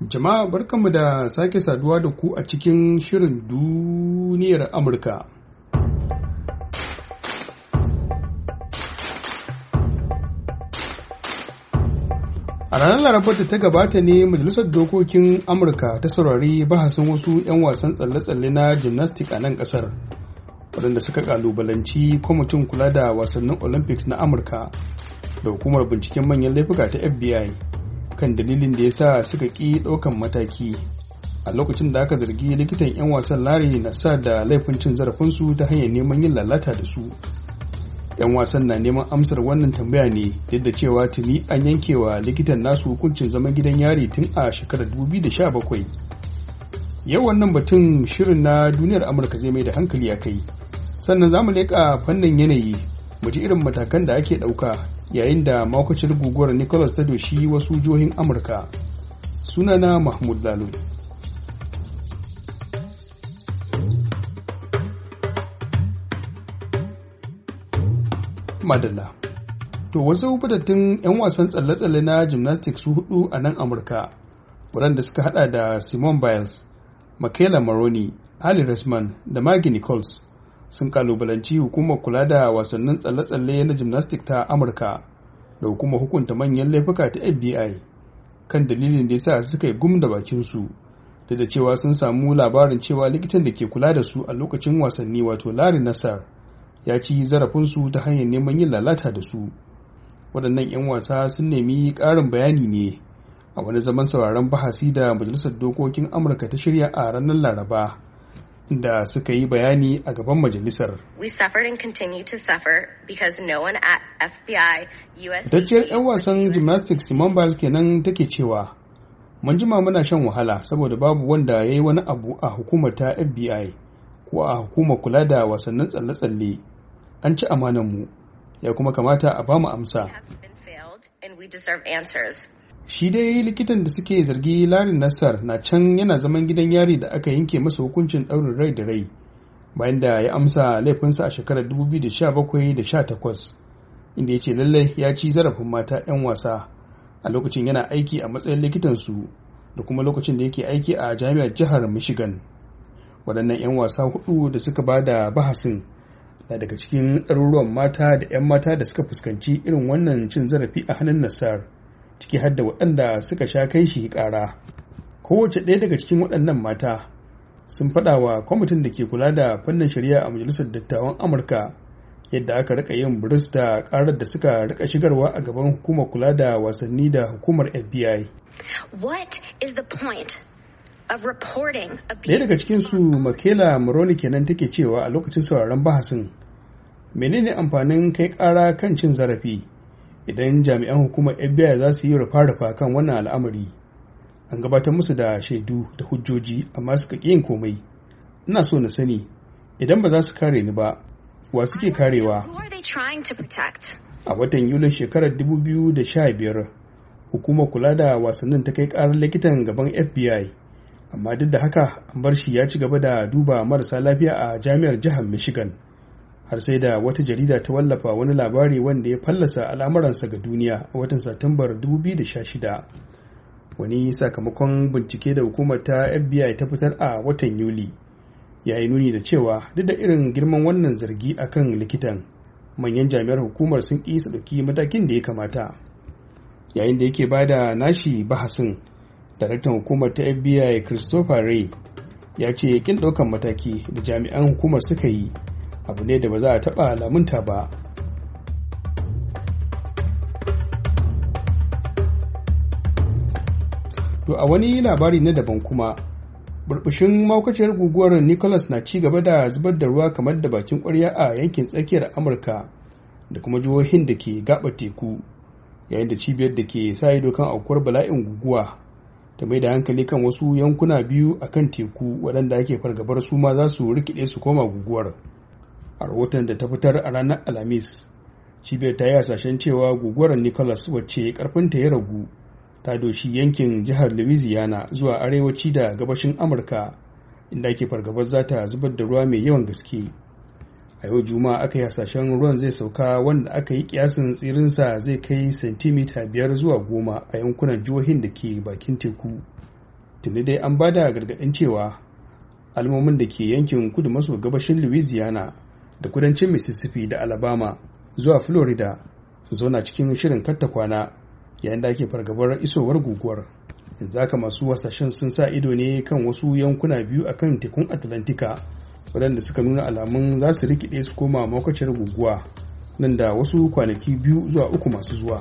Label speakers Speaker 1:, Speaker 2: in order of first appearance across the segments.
Speaker 1: Jama'a barkanmu da sake saduwa da ku a cikin shirin duniyar Amurka. A ranar Larabar da ta gabata ne Majalisar Dokokin Amurka ta saurari bahasin wasu 'yan wasan tsalle-tsalle na gymnastics a nan ƙasar, waɗanda suka ƙalubalanci kwamitin kula da wasannin Olympics na Amurka da hukumar binciken manyan laifuka ta FBI. Kan dalilin da ya sa suka ƙi ɗaukan mataki a lokacin da aka zargi likitan 'yan wasan Larry Nassar da laifin cin zarafinsu ta hanyar neman yin lalata da su. 'Yan wasan na neman amsar wannan tambaya ne duk da cewa tuni an yankewa likitan nasu hukuncin zaman gidan yari tun a shekarar 2017. Yau wannan batun shirin na duniyar Amurka zai mai da hankali a kai. Sannan za mu leƙa fannin yanayi, mu ji irin matakan da ake ɗauka yayin da makwacin guguwar Nicholas ta doshi wasu jihohin Amurka. Sunana Mahmud Lalo. Madalla. To wasu fitattun 'yan wasan tsalle-tsalle na gymnastics su hudu a nan Amurka, waɗanda suka hada da Simone Biles, Michaela Maroney, Ali Raisman da Maggie Nichols, sun kalubalanci hukumar kula da wasannin tsalle-tsalle na gymnastics ta Amurka da hukumar hukunta manyan laifuka ta FBI kan dalilin da yasa suka yi gum da bakinsu, da cewa sun samu labarin cewa likitan da ke kula da su a lokacin wasanni wato Larry Nassar ya ci zarafinsu ta hanyar neman yin lalata da su. Waɗannan 'yan wasa sun nemi ƙarin bayani ne a wani zaman sauraron bahasi da Majalisar Dokokin Amurka ta shirya a ranar Laraba, da suka yi bayani a gaban majalisar. Fitacciyar 'yan wasan gymnastics Simone Biles kenan take cewa, mun jima muna shan wahala saboda babu wanda ya yi wani abu a hukumar ta FBI ko a hukumar kula da wasannin tsalle-tsalle. An ci amananmu, ya kuma kamata a bamu amsa. Shi dai likitan da suke zargi Larry Nassar na can yana zaman gidan yari da aka yanke masa hukuncin ɗaurin rai da rai bayan da ya amsa laifinsa a shekarar 2017 da 18, inda ya ce lallai ya ci zarafin mata 'yan wasa a lokacin yana aiki a matsayin likitansu da kuma lokacin da yake aiki a jami'ar jihar Michigan. Waɗannan 'yan wasa hudu da suka ba da bahasin na daga cikin ɗaruruwan mata da 'yan mata da suka fuskanci irin wannan cin zarafi a hannun Nassar, ciki har da waɗanda suka sha kai shi ƙara. Kowace ɗaya daga cikin waɗannan mata sun faɗa wa kwamitin da ke kula da fannin shari'a a Majalisar Dattawan Amurka yadda aka rika yin buris da ƙarar da suka rika shigarwa a gaban hukumar kula da wasanni da hukumar FBI.
Speaker 2: What is the point of reporting abuse?
Speaker 1: Ɗaya daga cikinsu, Michaela Maroney kenan, take cewa a lokacin sauraron bahasin, menene amfanin kai ƙara kan cin zarafi idan jami'an hukumar FBI za su yi rufa-rufa kan wannan al'amari? An gabatar musu da shaidu da hujjoji amma suka ƙi yin komai. Ina so na sani, idan ba za su kare ni ba, wa suke karewa? A watan Yulin shekarar 2015, hukumar kula da wasannin ta kai ƙarar likitan gaban FBI, amma duk da haka an bar shi ya ci gaba da duba marasa lafiya a jami'ar jihar Michigan, har sai da wata jarida ta wallafa wani labari wanda ya fallasa al'amuransa ga duniya a watan Satumbar 2016. Wani sakamakon bincike da hukumar ta FBI ta fitar a watan Yuli ya yi nuni da cewa duk da irin girman wannan zargi akan likitan, manyan jami'ar hukumar sun ƙi su ɗauki matakin da ya kamata. Yayin da yake bada nashi bahasin, daraktan hukumar ta FBI Christopher Wray ya ce kin ɗaukan mataki da jami'an hukumar suka yi abu ne da ba za a taɓa lamunta ba. To a wani labari na daban kuma, burbushin maukaciyar guguwar Nicholas na ci gaba da zubar da ruwa kamar da bakin ƙwarya a yankin tsakiyar Amurka da kuma jihohin da ke gaɓar teku, yayin da cibiyar da ke sa ido kan aukuwar bala'in guguwa ta mai da hankali kan wasu yankuna biyu a kan teku waɗanda ake fargabar su ma za su rikide su koma guguwar. A rahoton da ta fitar a ranar Alhamis, cibiyar ta yi hasashen cewa guguwar Nicholas, wacce karfinta ya ragu, ta doshi yankin jihar Louisiana zuwa arewaci da gabashin Amurka, inda ake fargabar za ta zubar da ruwa mai yawan gaske. A yau Juma'a aka yi hasashen ruwan zai sauka, wanda aka yi kiyasin tsirinsa zai kai sentimita 5 zuwa 10 a yankunan jihohin da ke bakin teku. tuni dai an bada gargaɗin cewa al'ummomin da ke yankin kudu maso gabashin Louisiana da kudancin Mississippi da Alabama zuwa Florida su zauna cikin shirin katta kwana yayin da ake fargabar isowar guguwar. Yanzu haka masu hasashen sun sa ido ne kan wasu yankuna biyu akan tekun Atlantika waɗanda suka nuna alamun za su rikide su koma makwacin guguwa nan da wasu kwanaki 2 zuwa 3 masu zuwa.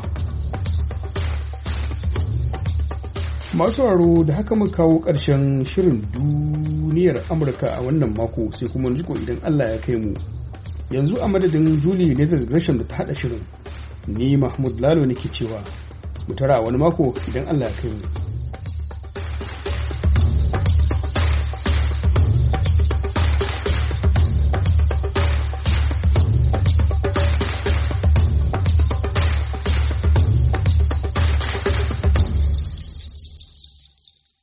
Speaker 1: Masu sauraro da haka muka kawo ƙarshen shirin duniyar Amurka a wannan mako, sai kuma jiko idan Allah ya kai mu. Yanzu a madadin Julie Leathers Gresham da ta haɗa shirin, ni Mahmud Lalo nake cewa mu tara wani mako idan Allah ya kai mu.